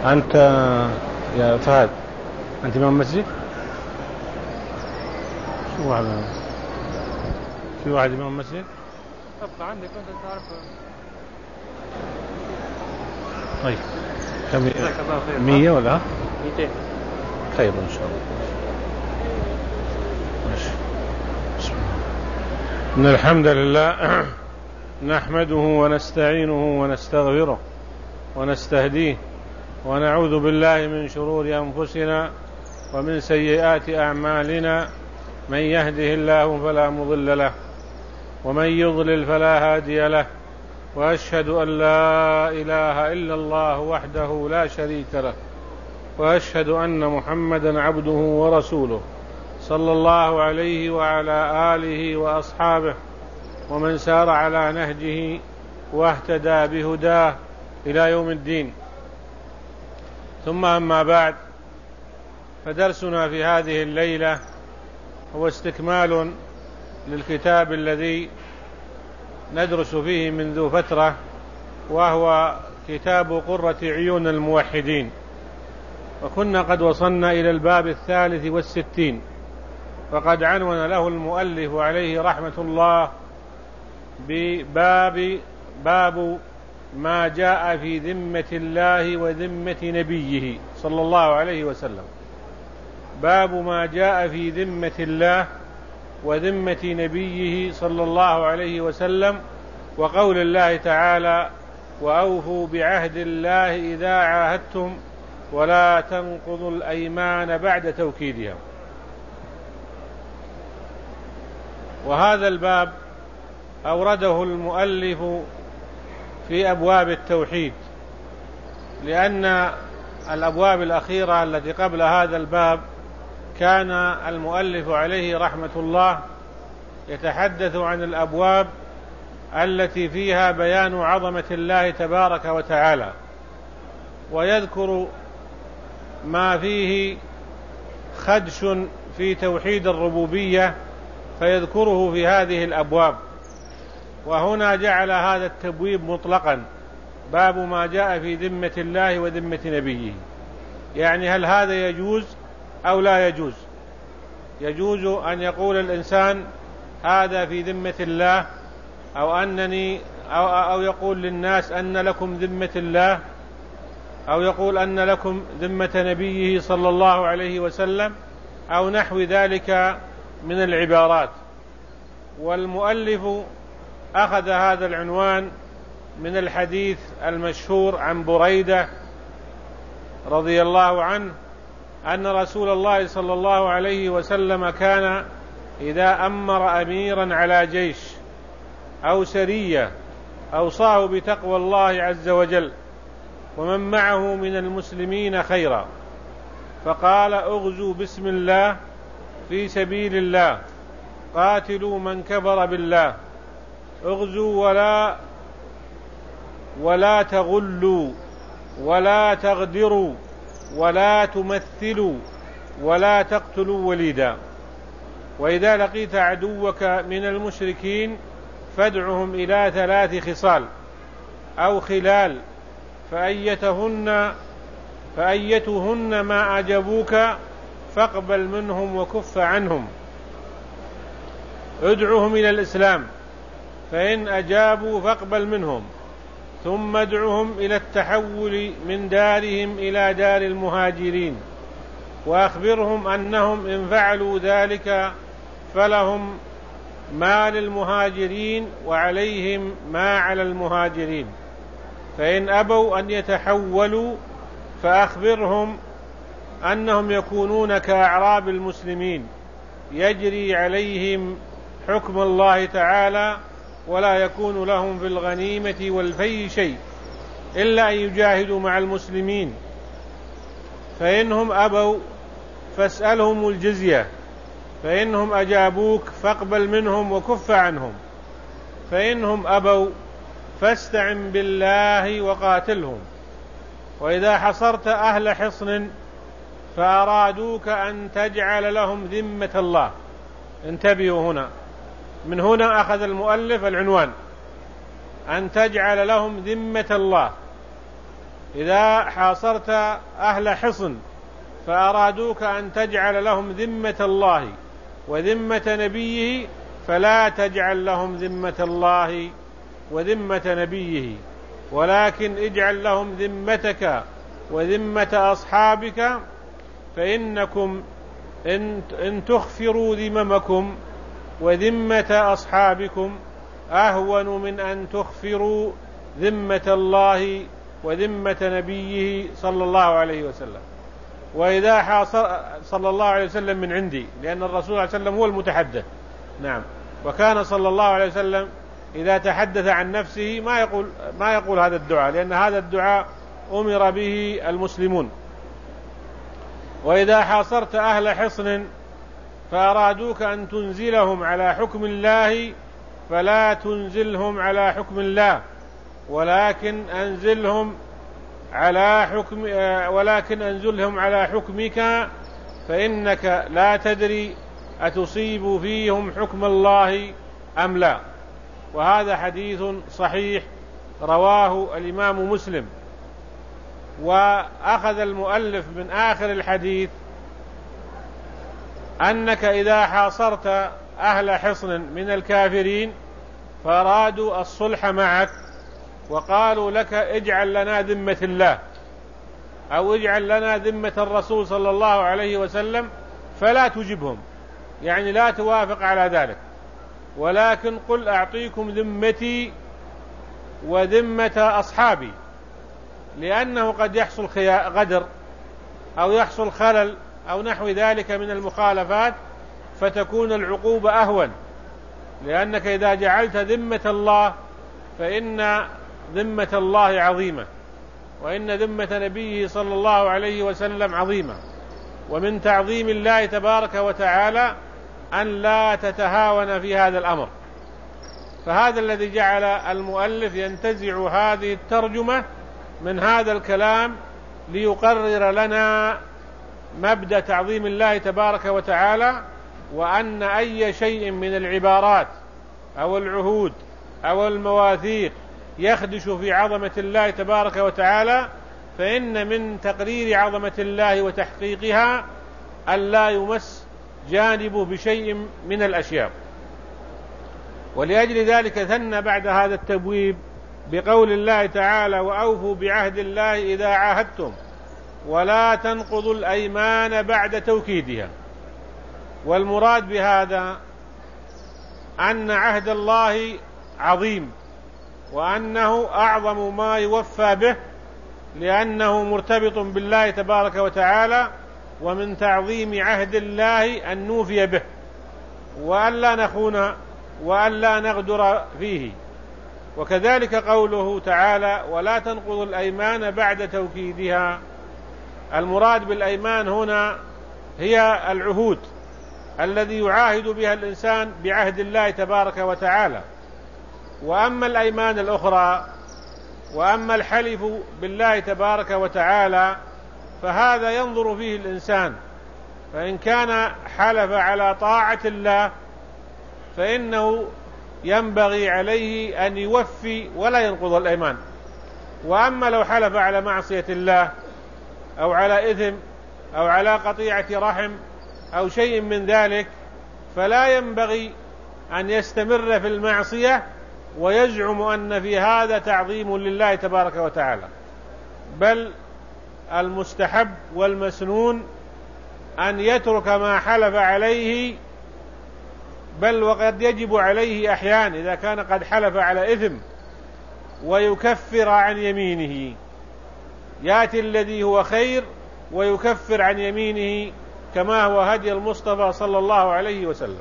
أنت يا فهد، أنت إمام المسجد؟ شو هذا؟ في واحد إمام المسجد؟ أبقى عندك أنت تعرف. طيب كم؟ جزاك الله خير. 100 ولا 200. خير إن شاء الله. ماشي. بسم الله. إن الحمد لله نحمده ونستعينه ونستغفره ونستهديه ونعوذ بالله من شرور أنفسنا ومن سيئات أعمالنا. من يهده الله فلا مضل له ومن يضلل فلا هادي له، وأشهد أن لا إله إلا الله وحده لا شريك له، وأشهد أن محمدا عبده ورسوله صلى الله عليه وعلى آله وأصحابه ومن سار على نهجه واهتدى بهداه إلى يوم الدين. ثم أما بعد، فدرسنا في هذه الليلة هو استكمال للكتاب الذي ندرس فيه منذ فترة، وهو كتاب قرة عيون الموحدين، وكنا قد وصلنا إلى الباب 63، وقد عنون له المؤلف عليه رحمة الله باب ما جاء في ذمة الله وذمة نبيه صلى الله عليه وسلم. باب ما جاء في ذمة الله وذمة نبيه صلى الله عليه وسلم، وقول الله تعالى: وأوفوا بعهد الله إذا عاهدتم ولا تنقضوا الأيمان بعد توكيدها. وهذا الباب أورده المؤلف في أبواب التوحيد، لأن الأبواب الأخيرة التي قبل هذا الباب كان المؤلف عليه رحمة الله يتحدث عن الأبواب التي فيها بيان عظمة الله تبارك وتعالى، ويذكر ما فيه خدش في توحيد الربوبية فيذكره في هذه الأبواب. وهنا جعل هذا التبويب مطلقا: باب ما جاء في ذمة الله وذمة نبيه. يعني هل هذا يجوز أو لا يجوز؟ يجوز أن يقول الإنسان هذا في ذمة الله، أو يقول للناس أن لكم ذمة الله، أو يقول أن لكم ذمة نبيه صلى الله عليه وسلم، أو نحو ذلك من العبارات. والمؤلف أخذ هذا العنوان من الحديث المشهور عن بريدة رضي الله عنه أن رسول الله صلى الله عليه وسلم كان إذا أمر أميرا على جيش أو سرية أوصاه بتقوى الله عز وجل ومن معه من المسلمين خيرا، فقال: اغزوا بسم الله في سبيل الله، قاتلوا من كفر بالله، اغزوا ولا تغلوا ولا تغدروا ولا تمثلوا ولا تقتلوا وليدا، وإذا لقيت عدوك من المشركين فادعهم إلى 3 خصال أو خلال، فأيتهن ما أعجبوك فاقبل منهم وكف عنهم. ادعهم إلى الإسلام، فإن أجابوا فاقبل منهم، ثم ادعهم إلى التحول من دارهم إلى دار المهاجرين، وأخبرهم أنهم إن فعلوا ذلك فلهم ما للمهاجرين وعليهم ما على المهاجرين، فإن أبوا أن يتحولوا فأخبرهم أنهم يكونون كأعراب المسلمين يجري عليهم حكم الله تعالى، ولا يكون لهم في الغنيمة والفي شيء إلا أن يجاهدوا مع المسلمين، فإنهم أبوا فاسألهم الجزية، فإنهم أجابوك فاقبل منهم وكف عنهم، فإنهم أبوا فاستعن بالله وقاتلهم. وإذا حصرت أهل حصن فأرادوك أن تجعل لهم ذمة الله، انتبهوا هنا، من هنا أخذ المؤلف العنوان: أن تجعل لهم ذمة الله، إذا حاصرت أهل حصن فأرادوك أن تجعل لهم ذمة الله وذمة نبيه، فلا تجعل لهم ذمة الله وذمة نبيه، ولكن اجعل لهم ذمتك وذمة أصحابك، فإنكم إن تخفروا ذممكم وذمة أصحابكم أهون من أن تخفروا ذمة الله وذمة نبيه صلى الله عليه وسلم. وإذا حاصر صلى الله عليه وسلم من عندي، لأن الرسول صلى الله عليه وسلم هو المتحدث، نعم، وكان صلى الله عليه وسلم إذا تحدث عن نفسه ما يقول هذا الدعاء، لأن هذا الدعاء أمر به المسلمون. وإذا حاصرت أهل حصن فأرادوك أن تنزلهم على حكم الله، فلا تنزلهم على حكم الله، ولكن أنزلهم على حكمك، فإنك لا تدري أتصيب فيهم حكم الله أم لا. وهذا حديث صحيح رواه الإمام مسلم. وأخذ المؤلف من آخر الحديث أنك إذا حاصرت أهل حصن من الكافرين فأرادوا الصلح معك وقالوا لك اجعل لنا ذمة الله أو اجعل لنا ذمة الرسول صلى الله عليه وسلم، فلا تجبهم، يعني لا توافق على ذلك، ولكن قل أعطيكم ذمتي وذمة أصحابي، لأنه قد يحصل غدر أو يحصل خلل أو نحو ذلك من المخالفات، فتكون العقوبة أهون، لأنك إذا جعلت ذمة الله فإن ذمة الله عظيمة، وإن ذمة نبيه صلى الله عليه وسلم عظيمة، ومن تعظيم الله تبارك وتعالى أن لا تتهاون في هذا الأمر. فهذا الذي جعل المؤلف ينتزع هذه الترجمة من هذا الكلام ليقرر لنا مبدأ تعظيم الله تبارك وتعالى، وأن أي شيء من العبارات أو العهود أو المواثيق يخدش في عظمة الله تبارك وتعالى، فإن من تقرير عظمة الله وتحقيقها أن لا يمس جانبه بشيء من الأشياء. ولأجل ذلك ثنى بعد هذا التبويب بقول الله تعالى: وأوفوا بعهد الله إذا عاهدتم ولا تنقضوا الأيمان بعد توكيدها. والمراد بهذا أن عهد الله عظيم، وأنه أعظم ما يوفى به، لأنه مرتبط بالله تبارك وتعالى، ومن تعظيم عهد الله أن نوفي به وألا نخون وألا نغدر فيه. وكذلك قوله تعالى: ولا تنقضوا الأيمان بعد توكيدها. المراد بالأيمان هنا هي العهود الذي يعاهد بها الإنسان بعهد الله تبارك وتعالى. وأما الأيمان الأخرى وأما الحلف بالله تبارك وتعالى فهذا ينظر فيه الإنسان، فإن كان حلف على طاعة الله فإنه ينبغي عليه أن يوفي ولا ينقض الأيمان. وأما لو حلف على معصية الله أو على إثم أو على قطيعة رحم أو شيء من ذلك فلا ينبغي أن يستمر في المعصية ويزعم أن في هذا تعظيم لله تبارك وتعالى، بل المستحب والمسنون أن يترك ما حلف عليه، بل وقد يجب عليه أحيانا إذا كان قد حلف على إثم ويكفر عن يمينه، يأتي الذي هو خير ويكفر عن يمينه كما هو هدي المصطفى صلى الله عليه وسلم.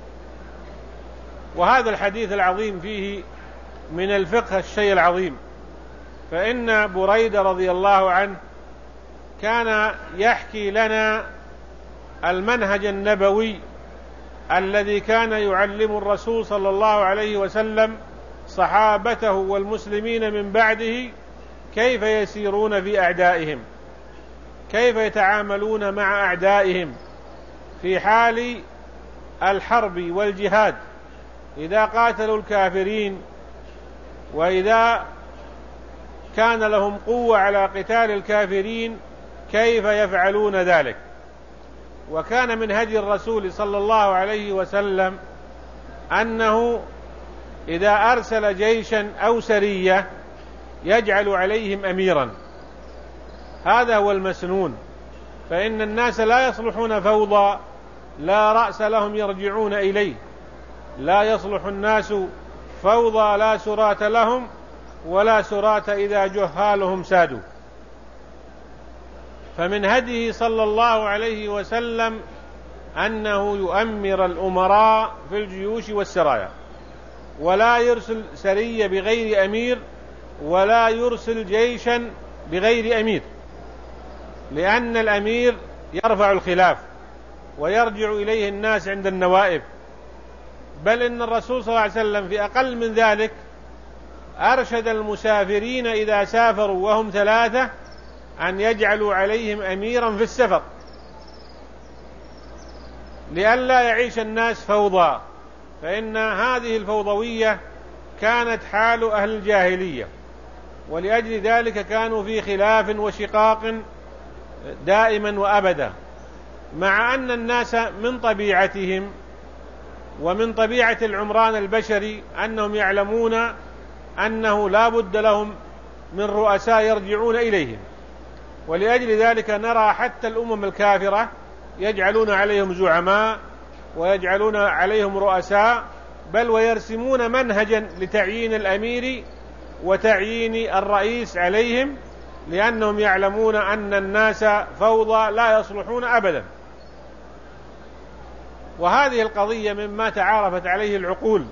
وهذا الحديث العظيم فيه من الفقه الشيء العظيم، فإن بريدة رضي الله عنه كان يحكي لنا المنهج النبوي الذي كان يعلم الرسول صلى الله عليه وسلم صحابته والمسلمين من بعده كيف يسيرون في أعدائهم، كيف يتعاملون مع أعدائهم في حال الحرب والجهاد، إذا قاتلوا الكافرين وإذا كان لهم قوة على قتال الكافرين كيف يفعلون ذلك. وكان من هدي الرسول صلى الله عليه وسلم أنه إذا أرسل جيشا أو سرية يجعل عليهم أميرا، هذا هو المسنون، فإن الناس لا يصلحون فوضى لا رأس لهم يرجعون إليه، لا يصلح الناس فوضى لا سراة لهم ولا سراة إذا جهالهم سادوا. فمن هديه صلى الله عليه وسلم أنه يؤمر الأمراء في الجيوش والسرايا، ولا يرسل سرية بغير أمير ولا يرسل جيشا بغير أمير، لأن الأمير يرفع الخلاف ويرجع إليه الناس عند النوائب. بل إن الرسول صلى الله عليه وسلم في أقل من ذلك أرشد المسافرين إذا سافروا وهم 3 أن يجعلوا عليهم أميرا في السفر، لئلا يعيش الناس فوضى، فإن هذه الفوضوية كانت حال أهل الجاهلية، ولأجل ذلك كانوا في خلاف وشقاق دائما وأبدا، مع أن الناس من طبيعتهم ومن طبيعة العمران البشري أنهم يعلمون أنه لا بد لهم من رؤساء يرجعون إليهم. ولأجل ذلك نرى حتى الأمم الكافرة يجعلون عليهم زعماء ويجعلون عليهم رؤساء، بل ويرسمون منهجا لتعيين الأمير وتعيين الرئيس عليهم، لأنهم يعلمون أن الناس فوضى لا يصلحون أبدا. وهذه القضية مما تعارفت عليه العقول،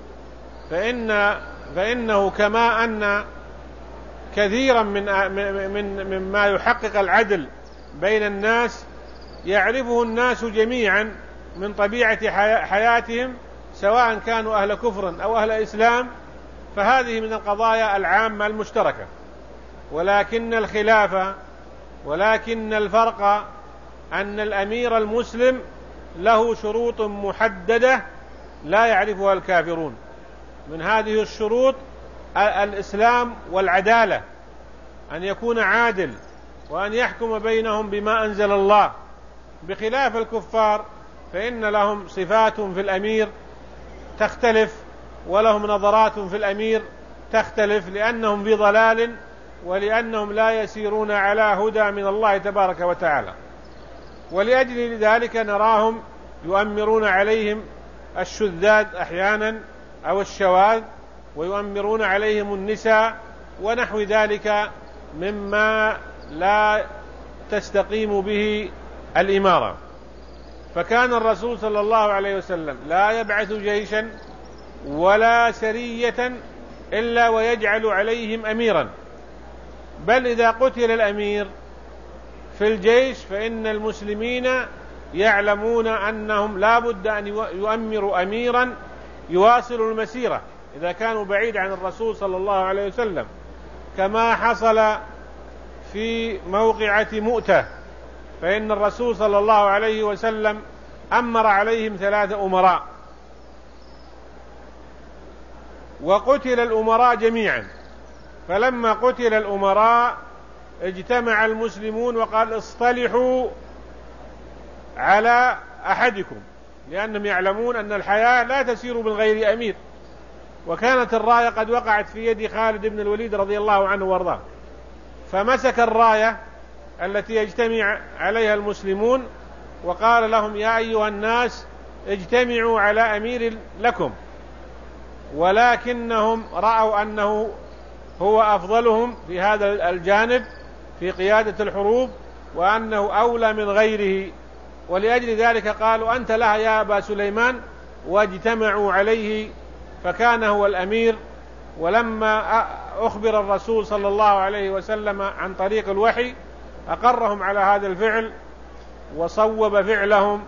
فإنه كما أن كثيرا مما يحقق العدل بين الناس يعرفه الناس جميعا من طبيعة حياتهم، سواء كانوا أهل كفر أو أهل إسلام، فهذه من القضايا العامة المشتركة. ولكن الخلافة ولكن الفرق أن الأمير المسلم له شروط محددة لا يعرفها الكافرون. من هذه الشروط الإسلام والعدالة، أن يكون عادل وأن يحكم بينهم بما أنزل الله، بخلاف الكفار فإن لهم صفات في الأمير تختلف ولهم نظرات في الأمير تختلف، لأنهم في ضلال ولأنهم لا يسيرون على هدى من الله تبارك وتعالى. ولأجل ذلك نراهم يؤمرون عليهم الشذاذ أحيانا أو الشواذ، ويؤمرون عليهم النساء ونحو ذلك مما لا تستقيم به الإمارة. فكان الرسول صلى الله عليه وسلم لا يبعث جيشا ولا سرية إلا ويجعل عليهم أميرا، بل إذا قتل الأمير في الجيش فإن المسلمين يعلمون أنهم لا بد أن يؤمروا أميرا يواصل المسيرة إذا كانوا بعيد عن الرسول صلى الله عليه وسلم، كما حصل في موقعة مؤتة، فإن الرسول صلى الله عليه وسلم أمر عليهم 3 أمراء، وقتل الأمراء جميعا. فلما قتل الأمراء اجتمع المسلمون وقال اصطلحوا على أحدكم، لأنهم يعلمون أن الحياة لا تسير من غير أمير. وكانت الراية قد وقعت في يد خالد بن الوليد رضي الله عنه وارضاه، فمسك الراية التي يجتمع عليها المسلمون وقال لهم يا أيها الناس اجتمعوا على أمير لكم، ولكنهم رأوا أنه هو أفضلهم في هذا الجانب في قيادة الحروب وأنه أولى من غيره، ولأجل ذلك قالوا أنت لها يا أبا سليمان، واجتمعوا عليه فكان هو الأمير. ولما أخبر الرسول صلى الله عليه وسلم عن طريق الوحي أقرهم على هذا الفعل وصوب فعلهم،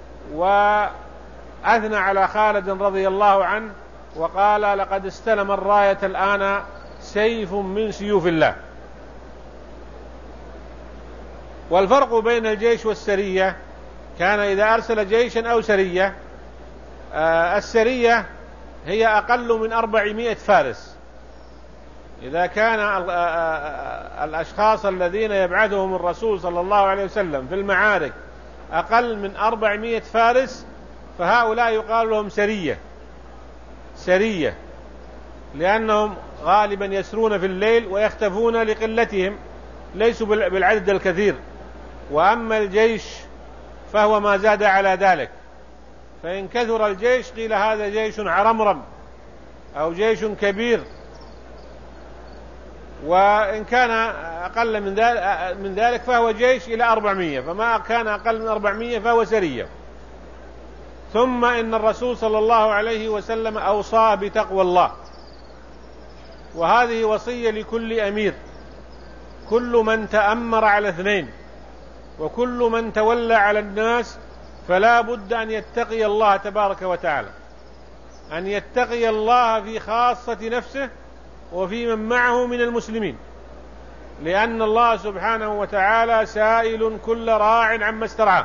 وأثنى على خالد رضي الله عنه وقال لقد استلم الراية الآن سيف من سيوف الله. والفرق بين الجيش والسرية كان إذا أرسل جيشا أو سرية، السرية هي أقل من 400 فارس، إذا كان الأشخاص الذين يبعثهم الرسول صلى الله عليه وسلم في المعارك أقل من 400 فارس، فهؤلاء يقال لهم سرية، لأنهم غالبا يسرون في الليل ويختفون لقلتهم، ليسوا بالعدد الكثير. وأما الجيش فهو ما زاد على ذلك، فإن كثر الجيش قيل هذا جيش عرمرم أو جيش كبير، وإن كان أقل من ذلك فهو جيش إلى 400، فما كان أقل من 400 فهو سرية. ثم إن الرسول صلى الله عليه وسلم أوصى بتقوى الله، وهذه وصية لكل أمير، كل من تأمر على 2 وكل من تولى على الناس فلا بد أن يتقي الله تبارك وتعالى، أن يتقي الله في خاصة نفسه وفي من معه من المسلمين، لأن الله سبحانه وتعالى سائل كل راع عما استرعاه،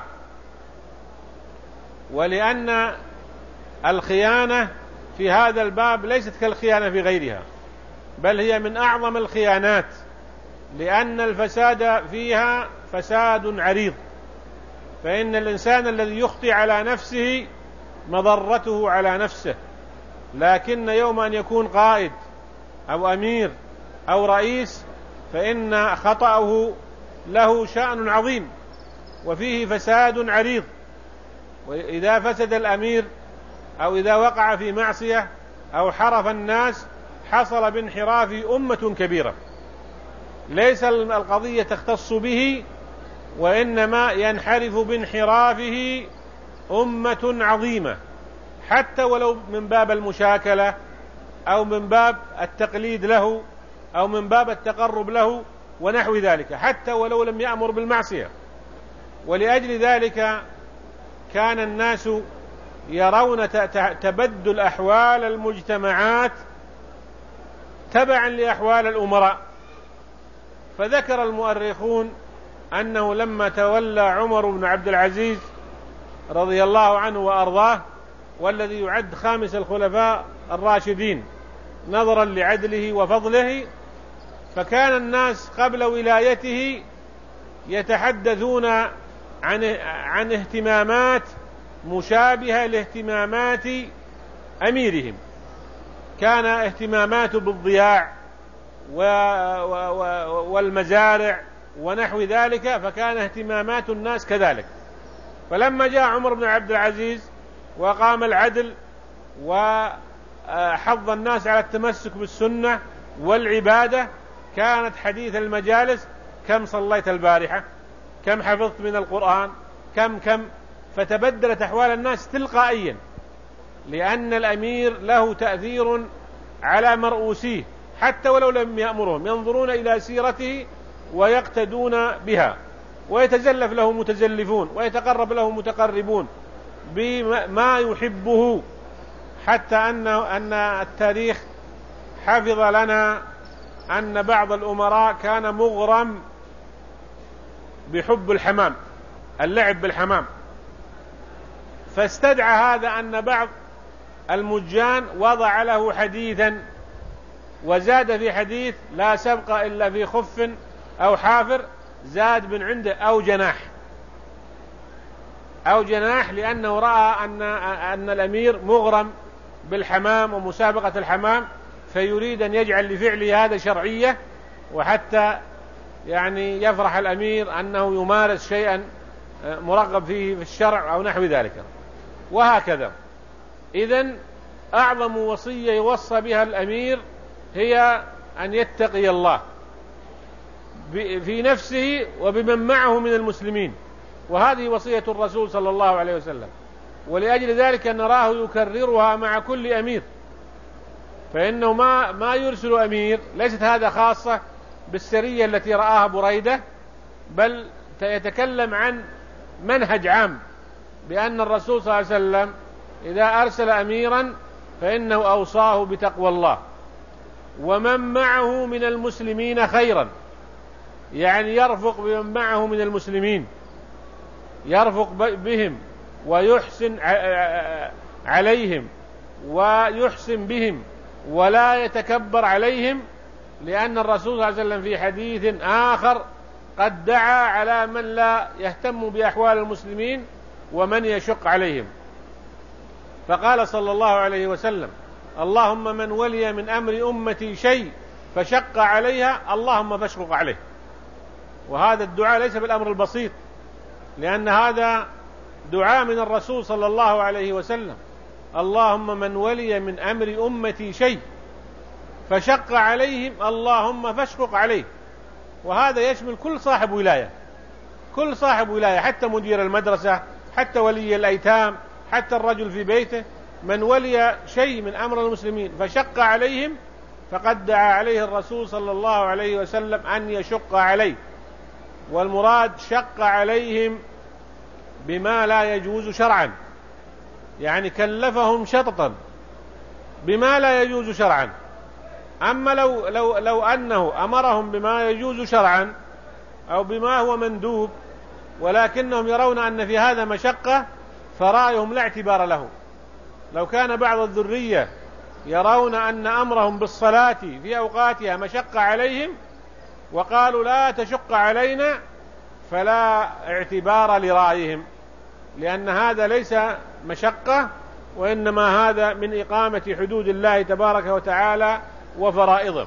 ولأن الخيانة في هذا الباب ليست كالخيانة في غيرها، بل هي من أعظم الخيانات، لأن الفساد فيها فساد عريض. فإن الإنسان الذي يخطئ على نفسه مضرته على نفسه، لكن يوم أن يكون قائد أو أمير أو رئيس فإن خطأه له شأن عظيم وفيه فساد عريض. وإذا فسد الأمير أو إذا وقع في معصية أو حرف الناس حصل بانحراف أمة كبيرة، ليس القضية تختص به، وإنما ينحرف بانحرافه أمة عظيمة، حتى ولو من باب المشاكلة أو من باب التقليد له أو من باب التقرب له ونحو ذلك، حتى ولو لم يأمر بالمعصية. ولأجل ذلك كان الناس يرون تبدل أحوال المجتمعات تبعا لأحوال الأمراء. فذكر المؤرخون أنه لما تولى عمر بن عبد العزيز رضي الله عنه وأرضاه، والذي يعد 5 الخلفاء الراشدين نظرا لعدله وفضله، فكان الناس قبل ولايته يتحدثون عن اهتمامات مشابهة لاهتمامات أميرهم. كان اهتماماته بالضياع والمزارع ونحو ذلك، فكان اهتمامات الناس كذلك. فلما جاء عمر بن عبد العزيز وقام العدل وحض الناس على التمسك بالسنة والعبادة، كانت حديث المجالس: كم صليت البارحة، كم حفظت من القرآن، كم. فتبدلت أحوال الناس تلقائيا، لأن الأمير له تأثير على مرؤوسيه، حتى ولو لم يأمرهم ينظرون إلى سيرته ويقتدون بها، ويتزلف له متزلفون ويتقرب له متقربون بما يحبه، حتى أن التاريخ حفظ لنا أن بعض الأمراء كان مغرم بحب الحمام، اللعب بالحمام، فاستدعى هذا أن بعض المجان وضع له حديثا وزاد في حديث: لا سبق إلا في خف أو حافر، زاد من عنده أو جناح، لأنه رأى أن الأمير مغرم بالحمام ومسابقة الحمام، فيريد أن يجعل لفعله هذا شرعية، وحتى يعني يفرح الأمير أنه يمارس شيئا مرغب فيه في الشرع أو نحو ذلك. وهكذا. إذن أعظم وصية يوصى بها الأمير هي أن يتقي الله في نفسه وبمن معه من المسلمين، وهذه وصية الرسول صلى الله عليه وسلم. ولأجل ذلك نراه يكررها مع كل أمير، فإنه ما يرسل أمير، ليست هذا خاصة بالسرية التي رآها بريدة، بل يتكلم عن منهج عام، بأن الرسول صلى الله عليه وسلم إذا أرسل أميرا فإنه أوصاه بتقوى الله ومن معه من المسلمين خيرا، يعني يرفق بمن معه من المسلمين، يرفق بهم ويحسن عليهم ويحسن بهم ولا يتكبر عليهم، لأن الرسول صلى الله عليه وسلم في حديث آخر قد دعا على من لا يهتم بأحوال المسلمين ومن يشق عليهم، فقال صلى الله عليه وسلم: اللهم من ولي من أمر أمتي شيء فشق عليها اللهم فاشقق عليه. وهذا الدعاء ليس بالأمر البسيط، لأن هذا دعاء من الرسول صلى الله عليه وسلم: اللهم من ولي من أمر أمتي شيء فشق عليهم اللهم فاشقق عليه. وهذا يشمل كل صاحب ولاية، كل صاحب ولاية، حتى مدير المدرسة، حتى ولي الأيتام، حتى الرجل في بيته، من ولي شيء من أمر المسلمين فشق عليهم فقد دعا عليه الرسول صلى الله عليه وسلم أن يشق عليه. والمراد شق عليهم بما لا يجوز شرعا، يعني كلفهم شططا بما لا يجوز شرعا. أما لو أنه أمرهم بما يجوز شرعا أو بما هو مندوب ولكنهم يرون أن في هذا مشقة فرأيهم لا اعتبار له. لو كان بعض الذرية يرون أن أمرهم بالصلاة في أوقاتها مشقة عليهم وقالوا لا تشق علينا فلا اعتبار لرأيهم، لأن هذا ليس مشقة، وإنما هذا من إقامة حدود الله تبارك وتعالى وفرائضه.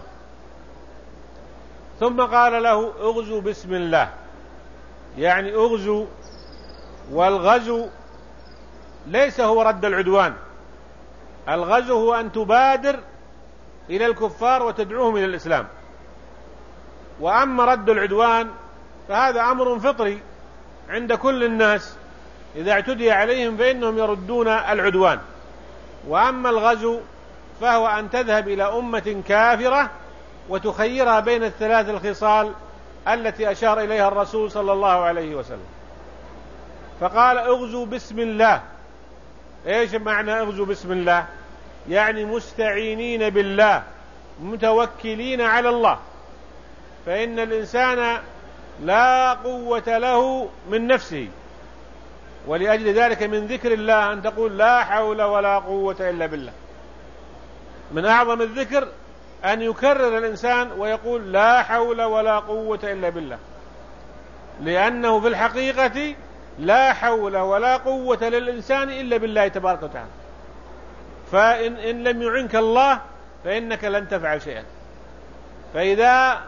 ثم قال له: اغزو بسم الله، يعني اغزو. والغزو ليس هو رد العدوان، الغزو هو أن تبادر إلى الكفار وتدعوهم إلى الإسلام. وأما رد العدوان فهذا أمر فطري عند كل الناس، إذا اعتدي عليهم فإنهم يردون العدوان. وأما الغزو فهو أن تذهب إلى أمة كافرة وتخيرها بين الثلاث الخصال التي أشار إليها الرسول صلى الله عليه وسلم. فقال: اغزوا بسم الله. ايش معنى اغزوا بسم الله؟ يعني مستعينين بالله، متوكلين على الله. فإن الإنسان لا قوة له من نفسه، ولأجل ذلك من ذكر الله أن تقول لا حول ولا قوة إلا بالله. من أعظم الذكر أن يكرر الإنسان ويقول لا حول ولا قوة إلا بالله، لأنه في الحقيقة لا حول ولا قوة للإنسان إلا بالله تبارك وتعالى. فإن لم يعنك الله فإنك لن تفعل شيئا. فإذا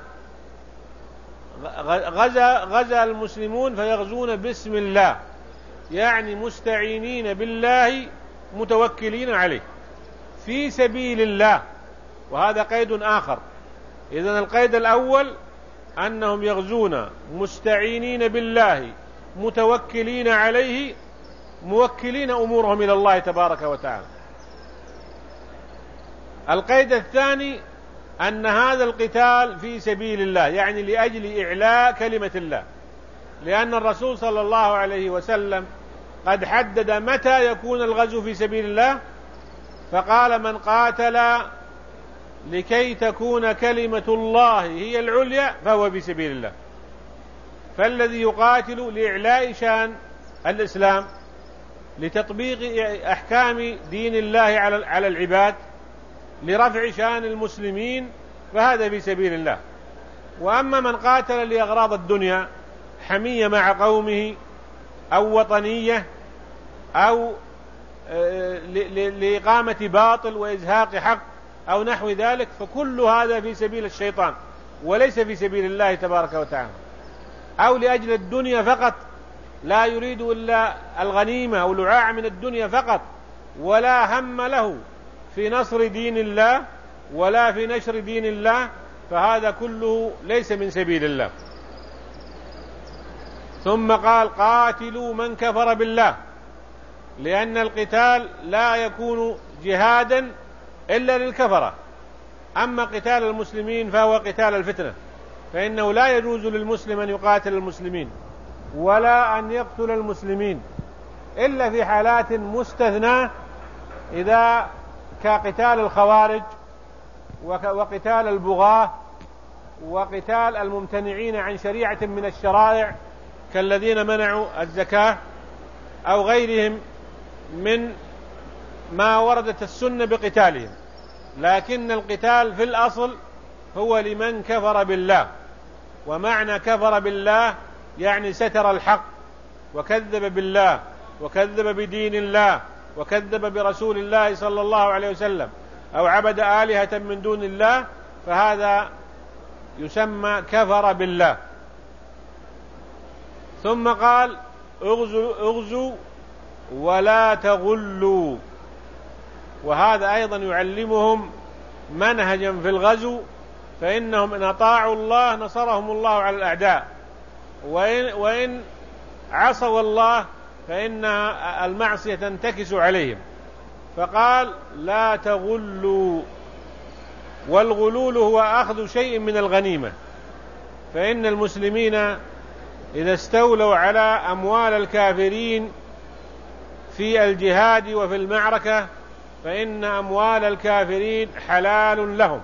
غزا المسلمون فيغزون باسم الله، يعني مستعينين بالله متوكلين عليه في سبيل الله. وهذا قيد آخر. إذن القيد الأول أنهم يغزون مستعينين بالله متوكلين عليه، موكلين أمورهم إلى الله تبارك وتعالى. القيد الثاني أن هذا القتال في سبيل الله، يعني لأجل إعلاء كلمة الله، لأن الرسول صلى الله عليه وسلم قد حدد متى يكون الغزو في سبيل الله، فقال: من قاتل لكي تكون كلمة الله هي العليا فهو في سبيل الله. فالذي يقاتل لإعلاء شان الإسلام، لتطبيق أحكام دين الله على العباد، لرفع شان المسلمين، فهذا في سبيل الله. وأما من قاتل لأغراض الدنيا، حمية مع قومه أو وطنية أو لإقامة باطل وإزهاق حق أو نحو ذلك، فكل هذا في سبيل الشيطان وليس في سبيل الله تبارك وتعالى. أو لأجل الدنيا فقط، لا يريد إلا الغنيمة أو لعاع من الدنيا فقط، ولا هم له في نصر دين الله ولا في نشر دين الله، فهذا كله ليس من سبيل الله. ثم قال: قاتلوا من كفر بالله، لأن القتال لا يكون جهادا إلا للكفرة. أما قتال المسلمين فهو قتال الفتنة، فإنه لا يجوز للمسلم أن يقاتل المسلمين ولا أن يقتل المسلمين إلا في حالات مستثناة، إذا كقتال الخوارج وقتال البغاة وقتال الممتنعين عن شريعة من الشرائع كالذين منعوا الزكاة أو غيرهم من ما وردت السنة بقتالهم. لكن القتال في الأصل هو لمن كفر بالله. ومعنى كفر بالله يعني ستر الحق وكذب بالله وكذب بدين الله وكذب برسول الله صلى الله عليه وسلم أو عبد آلهة من دون الله، فهذا يسمى كفر بالله. ثم قال اغزوا ولا تغلوا، وهذا أيضا يعلمهم منهجا في الغزو، فإنهم إن أطاعوا الله نصرهم الله على الأعداء، وإن عصوا الله فإن المعصية تنتكس عليهم. فقال لا تغلوا، والغلول هو أخذ شيء من الغنيمة، فإن المسلمين إذا استولوا على أموال الكافرين في الجهاد وفي المعركة فإن أموال الكافرين حلال لهم،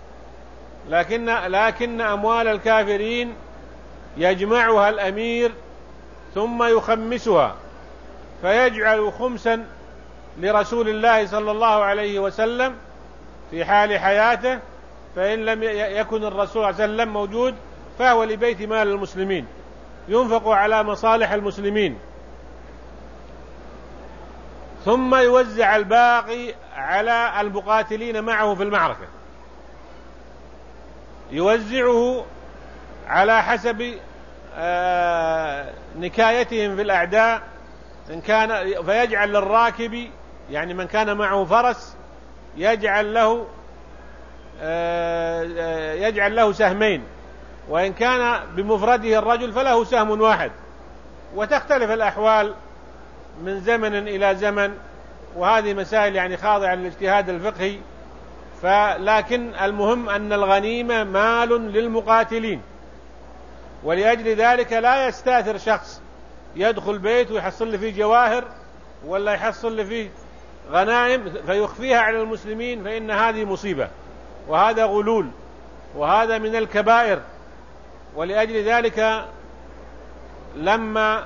لكن أموال الكافرين يجمعها الأمير ثم يخمسها، فيجعل خمسا لرسول الله صلى الله عليه وسلم في حال حياته، فإن لم يكن الرسول صلى الله عليه وسلم موجود فهو لبيت مال المسلمين ينفق على مصالح المسلمين، ثم يوزع الباقي على المقاتلين معه في المعركة، يوزعه على حسب نكايتهم في الأعداء، إن كان فيجعل للراكب، يعني من كان معه فرس يجعل له سهمين، وإن كان بمفرده الرجل فله سهم واحد، وتختلف الأحوال من زمن إلى زمن، وهذه مسائل يعني خاضعة للاجتهاد الفقهي. لكن المهم أن الغنيمة مال للمقاتلين، ولأجل ذلك لا يستاثر شخص يدخل بيت ويحصل له فيه جواهر ولا يحصل له فيه غنائم فيخفيها على المسلمين، فإن هذه مصيبة، وهذا غلول، وهذا من الكبائر. ولأجل ذلك لما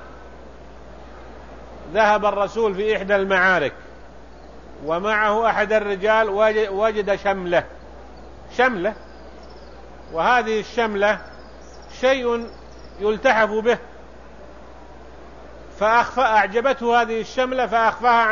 ذهب الرسول في إحدى المعارك ومعه أحد الرجال وجد شملة، وهذه الشملة شيء يلتحف به، أعجبته هذه الشملة فأخفاها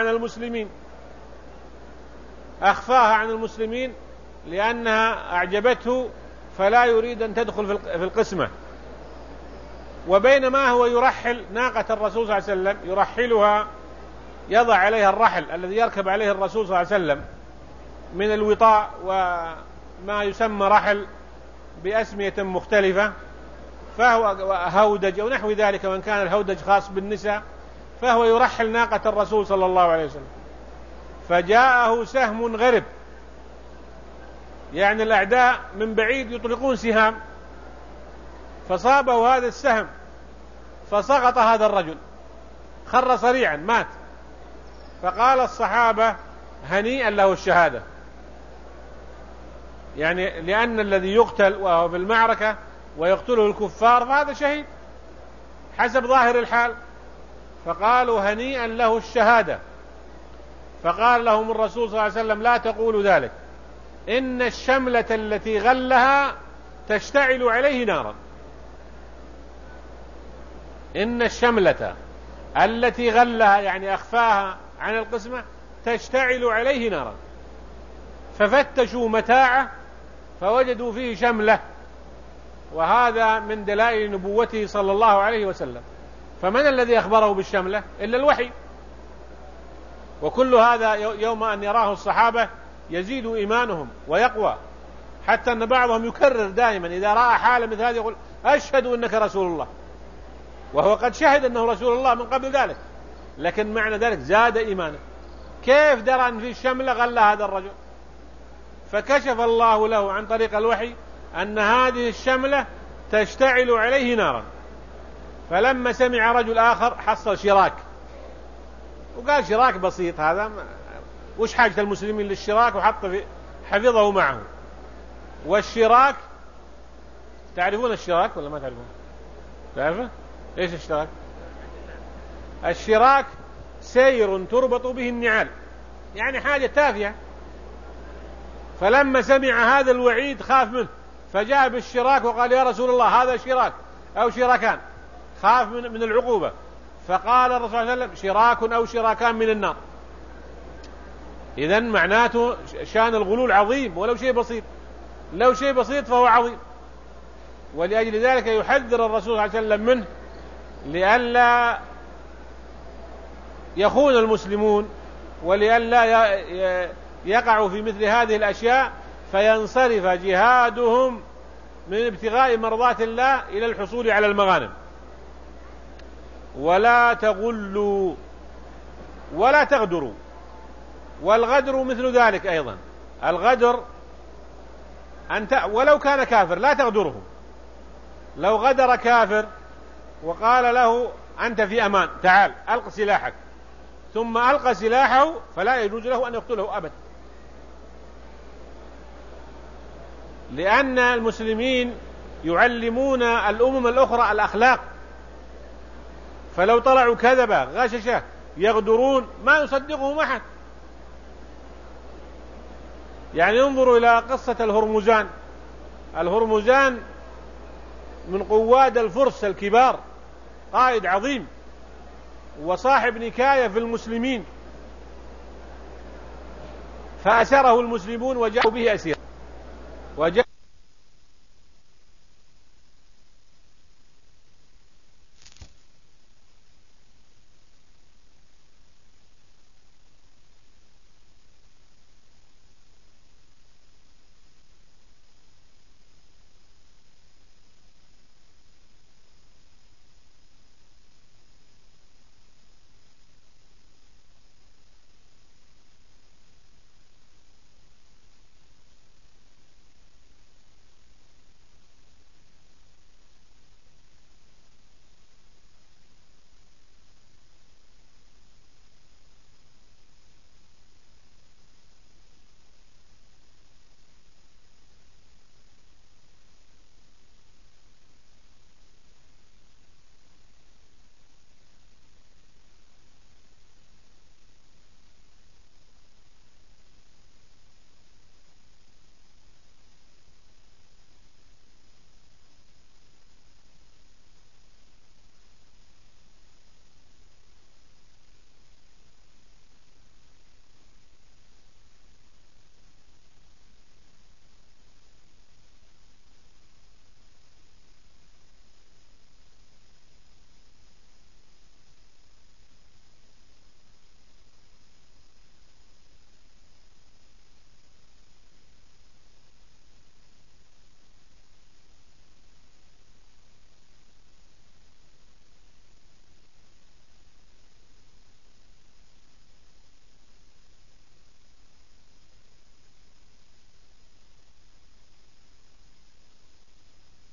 عن المسلمين لأنها أعجبته، فلا يريد أن تدخل في القسمة. وبينما هو يرحل ناقة الرسول صلى الله عليه وسلم يرحلها، يضع عليها الرحل الذي يركب عليه الرسول صلى الله عليه وسلم من الوطاء وما يسمى رحل بأسمية مختلفة، فهو هودج أو نحو ذلك، وإن كان الهودج خاص بالنساء، فهو يرحل ناقة الرسول صلى الله عليه وسلم، فجاءه سهم غرب، يعني الأعداء من بعيد يطلقون سهام، فصابه هذا السهم فسقط هذا الرجل، خر صريعا مات. فقال الصحابة هنيئا له الشهادة، يعني لأن الذي يقتل وهو في المعركة ويقتله الكفار فهذا شهيد حسب ظاهر الحال، فقالوا هنيئا له الشهادة. فقال لهم الرسول صلى الله عليه وسلم لا تقولوا ذلك، إن الشملة التي غلها تشتعل عليه نارا، إن الشملة التي غلها يعني أخفاها عن القسمة تشتعل عليه نارا. ففتشوا متاعه فوجدوا فيه شملة، وهذا من دلائل نبوته صلى الله عليه وسلم. فمن الذي أخبره بالشملة إلا الوحي؟ وكل هذا يوم أن يراه الصحابة يزيد إيمانهم ويقوى، حتى أن بعضهم يكرر دائما إذا رأى حالة مثل هذه يقول أشهد أنك رسول الله، وهو قد شهد أنه رسول الله من قبل ذلك، لكن معنى ذلك زاد إيمانه. كيف درى أن في الشملة غل هذا الرجل؟ فكشف الله له عن طريق الوحي أن هذه الشملة تشتعل عليه نارا. فلما سمع رجل آخر حصل شراك، وقال شراك بسيط هذا، وش حاجة المسلمين للشراك، وحط حفظه معه. والشراك تعرفون الشراك ولا ما تعرفون؟ تعرفه؟ إيش الشراك؟ الشراك سير تربط به النعال، يعني حاجة تافهة. فلما سمع هذا الوعيد خاف منه فجاء بالشراك وقال يا رسول الله هذا شراك أو شراكان، خاف من العقوبة، فقال الرسول صلى الله عليه وسلم شراك أو شراكان من النار. إذن معناته شان الغلول عظيم ولو شيء بسيط، لو شيء بسيط فهو عظيم، ولأجل ذلك يحذر الرسول صلى الله عليه وسلم منه لئلا يخون المسلمون ولئلا يقعوا في مثل هذه الأشياء فينصرف جهادهم من ابتغاء مرضات الله إلى الحصول على المغانم. ولا تغلوا ولا تغدروا، والغدر مثل ذلك أيضا. الغدر ولو كان كافر لا تغدره. لو غدر كافر وقال له أنت في أمان تعال ألق سلاحك، ثم ألقى سلاحه، فلا يجوز له أن يقتله أبدا، لأن المسلمين يعلمون الأمم الأخرى الأخلاق، فلو طلعوا كذبة غششة يغدرون ما يصدقهم أحد. يعني انظروا إلى قصة الهرمزان. الهرمزان من قواد الفرس الكبار، قائد عظيم وصاحب نكاية في المسلمين، فأسره المسلمون وجاءوا به أسيرا،